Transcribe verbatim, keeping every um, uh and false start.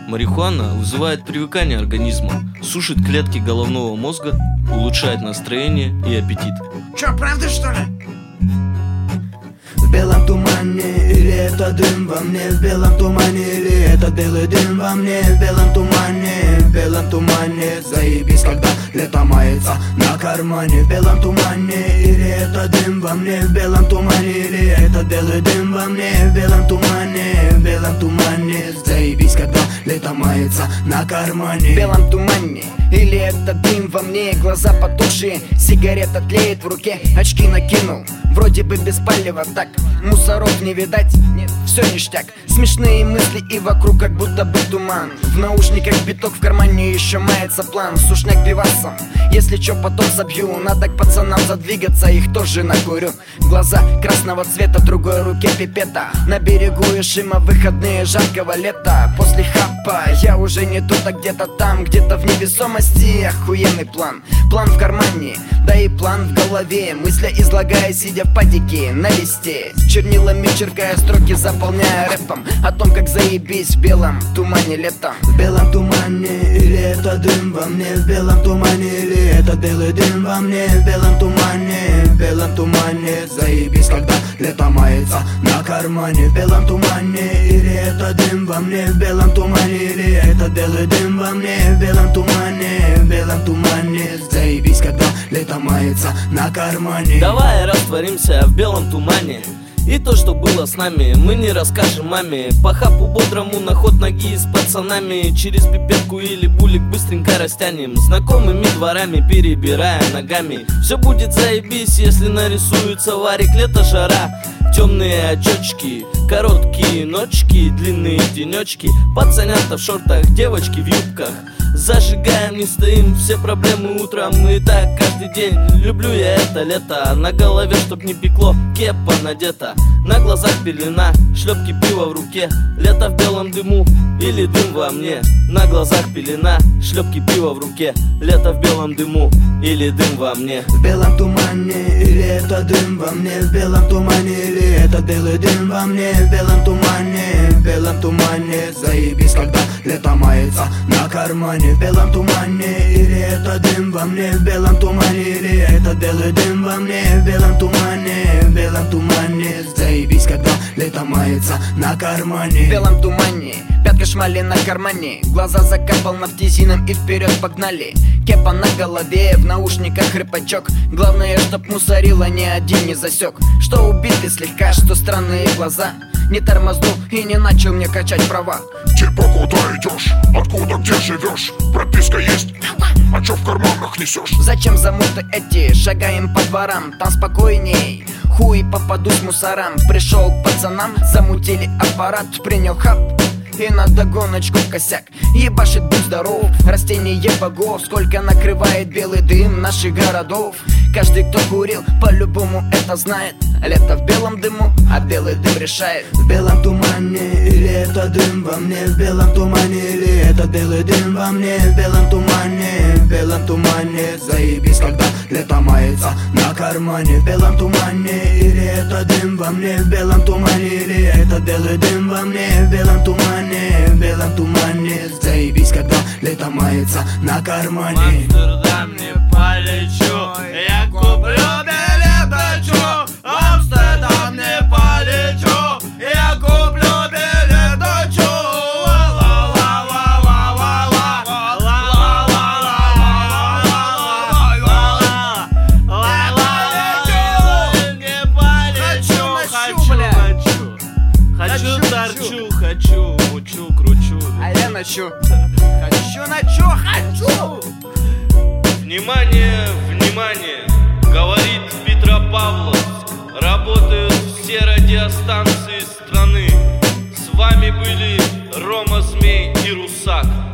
Марихуана вызывает привыкание организма, сушит клетки головного мозга, улучшает настроение и аппетит. Чё, правда что ли? В белом тумане, или это дым во мне? В белом тумане, или это белый дым во мне? В белом тумане, в белом тумане. Заебись, когда лето мается на кармане. В белом тумане, или это дым во мне? В белом тумане, или это белый дым во мне? В белом тумане, в белом тумане. Заебись, когда лето мается на кармане. В белом тумане, или это дым во мне? Глаза потухшие, сигарета тлеет в руке. Очки накинул, вроде бы без палева, так мусоров не видать, нет, все ништяк. Смешные мысли и вокруг как будто бы туман. В наушниках биток, в кармане еще мается план. Сушняк пивасом, если чё потом забью. Надо к пацанам задвигаться, их тоже накурю. Глаза красного цвета, в другой руке пипета. На берегу Ишима выходные жаркого лета. После хапа я уже не тут, а где-то там, где-то в невесомости. Охуенный план, план в кармане, да и план в голове. Мысля излагая, сидя в падике на листе, чернилами черкая строки, заполняя рэпом о том, как заебись в белом тумане летом. В белом тумане, или это дым во мне? В белом тумане, или это белый дым во мне? В белом тумане, в белом тумане. Заебись, когда лето мается на кармане. В белом тумане, или это дым во мне? В белом тумане, или это белый дым во мне? В белом тумане, в белом тумане. Заебись, когда лето мается на кармане. Давай растворимся в белом тумане. И то, что было с нами, мы не расскажем маме. По хапу бодрому на ход ноги с пацанами. Через пипетку или булик быстренько растянем. Знакомыми дворами перебирая ногами. Все будет заебись, если нарисуется варик. Лето, жара, темные очечки, короткие ночки, длинные денечки. Пацанята в шортах, девочки в юбках. Зажигаем, не стоим, все проблемы утром. И так каждый день, люблю я это лето. На голове, чтоб не пекло, кепа надета. На глазах пелена, шлепки пива в руке. Лето в белом дыму или дым во мне. На глазах пелена, шлепки пива в руке. Лето в белом дыму или дым во мне. В белом тумане, или это дым во мне? В белом тумане, или это белый дым во мне? В белом тумане, в белом тумане. Заебись, когда лето мается на кармане. В белом тумане, или это дым во мне? В белом тумане, или это белый дым во мне? В белом тумане, в белом тумане. Заебись, когда лето мается на кармане. В белом тумане, пятка шмали на кармане. Глаза закапал нафтизином и вперед погнали. Кепа на голове, в наушниках рыбачок. Главное, чтоб мусорила ни один не засек. Что убиты слегка, что странные глаза. Не тормознул и не начал мне качать права. Типа куда идешь? Откуда, где живешь? Прописка есть? А чё в карманах несешь? Зачем замуты эти? Шагаем по дворам, там спокойней. Хуй попаду с мусорам. Пришел к пацанам, замутили аппарат. Принял хап и на догоночку косяк. Ебашит, будь здоров, растение богов. Сколько накрывает белый дым наших городов. Каждый, кто курил, по-любому это знает. Лето в белом дыму, а белый дым решает. В белом тумане, или это дым во мне? В белом тумане, или это белый дым во мне? В белом тумане, в белом тумане. Заебись, когда лето мается на кармане. В белом тумане, или это дым во мне? В белом тумане, или это белый дым во мне? В белом тумане, в белом тумане. Заебись, когда лето мается на кармане. В Амстердам не полечу, я куплю билет, хочу. В Амстердам не полечу, я куплю билет, хочу. Хочу, торчу, хочу, мучу, кручу. А я ночу. Хочу, ночу, хочу. Внимание, внимание, говорит Петропавловск. Работают все радиостанции страны. С вами были Рома Змей и Русак.